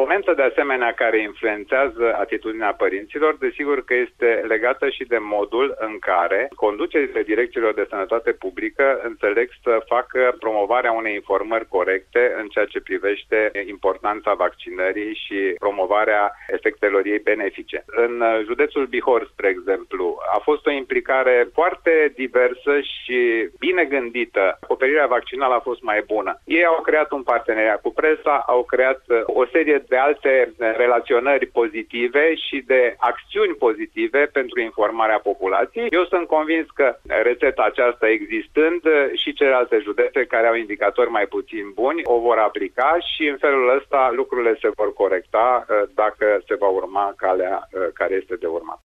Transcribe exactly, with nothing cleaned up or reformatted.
componentă de asemenea care influențează atitudinea părinților, desigur că este legată și de modul în care conducerile direcțiilor de sănătate publică înțeleg să facă promovarea unei informări corecte în ceea ce privește importanța vaccinării și promovarea efectelor ei benefice. În județul Bihor, spre exemplu, a fost o implicare foarte diversă și bine gândită. Acoperirea vaccinală a fost mai bună. Ei au creat un parteneriat cu presa, au creat o serie de alte relaționări pozitive și de acțiuni pozitive pentru informarea populației. Eu sunt convins că rețeta aceasta existând și celelalte județe care au indicatori mai puțin buni o vor aplica și în felul ăsta lucrurile se vor corecta dacă se va urma calea care este de urmat.